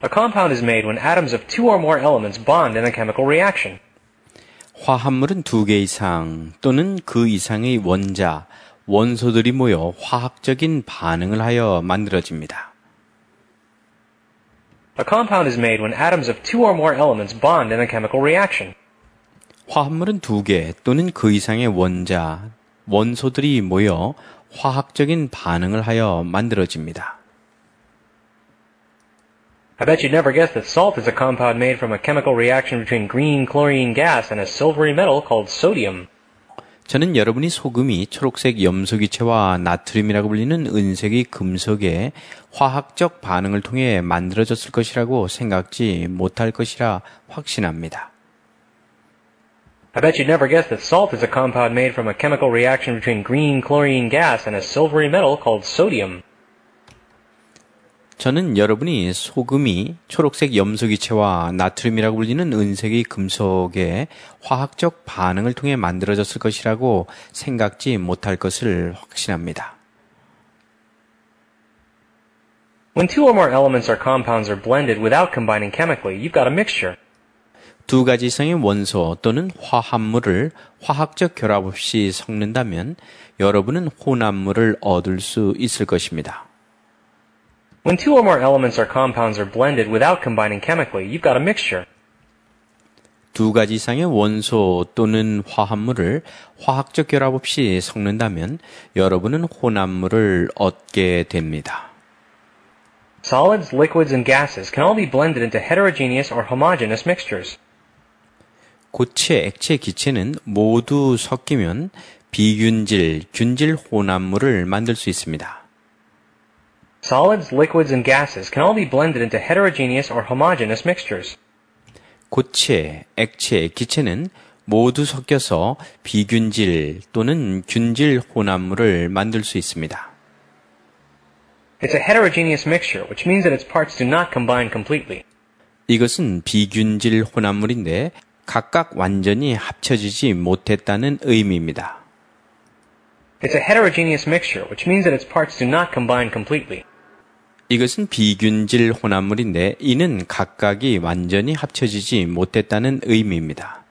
A compound is made when atoms of two or more elements bond in a chemical reaction. 화합물은 두 개 이상 또는 그 이상의 원자, 원소들이 모여 화학적인 반응을 하여 만들어집니다. A compound is made when atoms of two or more elements bond in a chemical reaction. 화합물은 두 개 또는 그 이상의 원자, 원소들이 모여 화학적인 반응을 하여 만들어집니다. I bet you'd never guess that salt is a compound made from a chemical reaction between green chlorine gas and a silvery metal called sodium. 저는 여러분이 소금이 초록색 염소기체와 나트륨이라고 불리는 은색의 금속의 화학적 반응을 통해 만들어졌을 것이라고 생각지 못할 것이라 확신합니다. I bet you'd never guess that salt is a compound made from a chemical reaction between green chlorine gas and a silvery metal called sodium. 저는 여러분이 소금이 초록색 염소기체와 나트륨이라고 불리는 은색의 금속의 화학적 반응을 통해 만들어졌을 것이라고 생각지 못할 것을 확신합니다. When two or more elements or compounds are blended without combining chemically, you've got a mixture. 두 가지 이상의 원소 또는 화합물을 화학적 결합 없이 섞는다면 여러분은 혼합물을 얻을 수 있을 것입니다. When two or more elements or compounds are blended without combining chemically, you've got a mixture. 두 가지 이상의 원소 또는 화합물을 화학적 결합 없이 섞는다면 여러분은 혼합물을 얻게 됩니다. Solids, liquids, and gases can all be blended into heterogeneous or homogeneous mixtures. 고체, 액체, 기체는 모두 섞이면 비균질, 균질 혼합물을 만들 수 있습니다. Solids, liquids, and gases can all be blended into heterogeneous or homogeneous mixtures. 고체, 액체, 기체는 모두 섞여서 비균질 또는 균질 혼합물을 만들 수 있습니다. It's a heterogeneous mixture, which means that its parts do not combine completely. 이것은 비균질 혼합물인데 각각 완전히 합쳐지지 못했다는 의미입니다. It's a heterogeneous mixture, which means that its parts do not combine completely. 이것은 비균질 혼합물인데 이는 각각이 완전히 합쳐지지 못했다는 의미입니다.